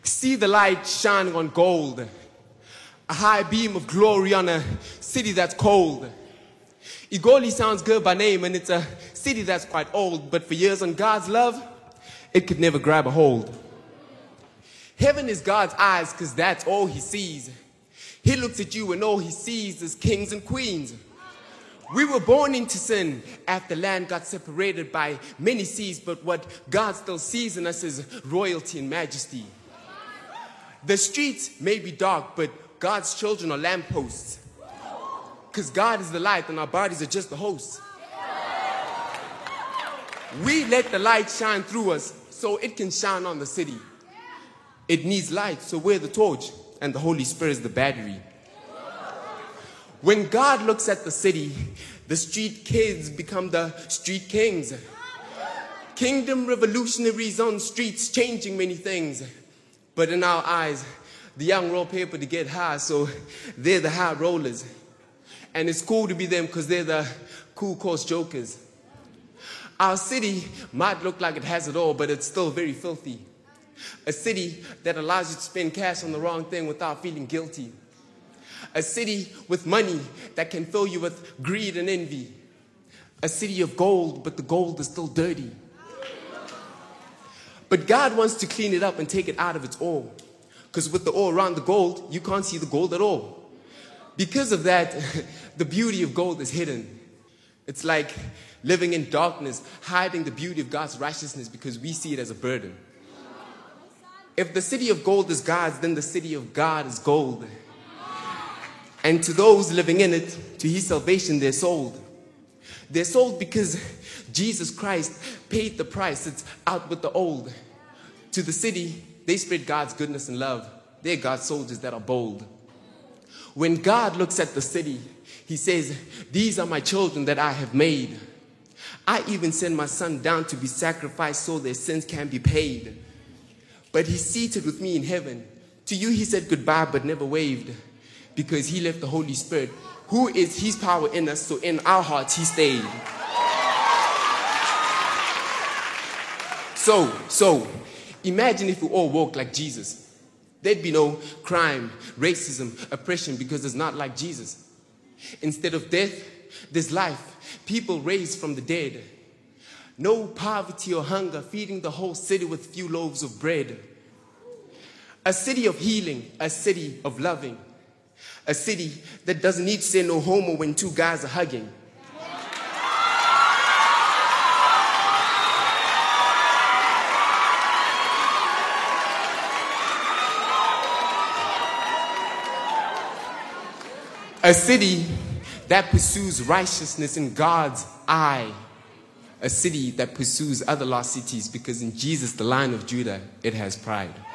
See the light shining on gold, a high beam of glory on a city that's cold. Igoli sounds good by name, and it's a city that's quite old, but for years on God's love, it could never grab a hold. Heaven is God's eyes, because that's all he sees. He looks at you and all he sees is kings and queens. We were born into sin after land got separated by many seas, but what God still sees in us is royalty and majesty. The streets may be dark, but God's children are lampposts. Because God is the light and our bodies are just the hosts. We let the light shine through us so it can shine on the city. It needs light, so we're the torch and the Holy Spirit is the battery. When God looks at the city, the street kids become the street kings. Kingdom revolutionaries on streets changing many things. But in our eyes, the young roll paper to get high, so they're the high rollers. And it's cool to be them because they're the cool course jokers. Our city might look like it has it all, but it's still very filthy. A city that allows you to spend cash on the wrong thing without feeling guilty. A city with money that can fill you with greed and envy. A city of gold, but the gold is still dirty. But God wants to clean it up and take it out of its ore. Because with the ore around the gold, you can't see the gold at all. Because of that, the beauty of gold is hidden. It's like living in darkness, hiding the beauty of God's righteousness because we see it as a burden. If the city of gold is God's, then the city of God is gold. And to those living in it, to his salvation, they're sold. They're sold because Jesus Christ paid the price. It's out with the old. To the city, they spread God's goodness and love. They're God's soldiers that are bold. When God looks at the city, he says, these are my children that I have made. I even send my son down to be sacrificed so their sins can be paid. But he's seated with me in heaven. To you he said goodbye but never waved, because he left the Holy Spirit, who is his power in us, so in our hearts he stayed. So, imagine if we all walked like Jesus. There'd be no crime, racism, oppression, because it's not like Jesus. Instead of death, there's life, people raised from the dead. No poverty or hunger, feeding the whole city with few loaves of bread. A city of healing, a city of loving. A city that doesn't need to say no homo when two guys are hugging. A city that pursues righteousness in God's eye. A city that pursues other lost cities because in Jesus, the Lion of Judah, it has pride.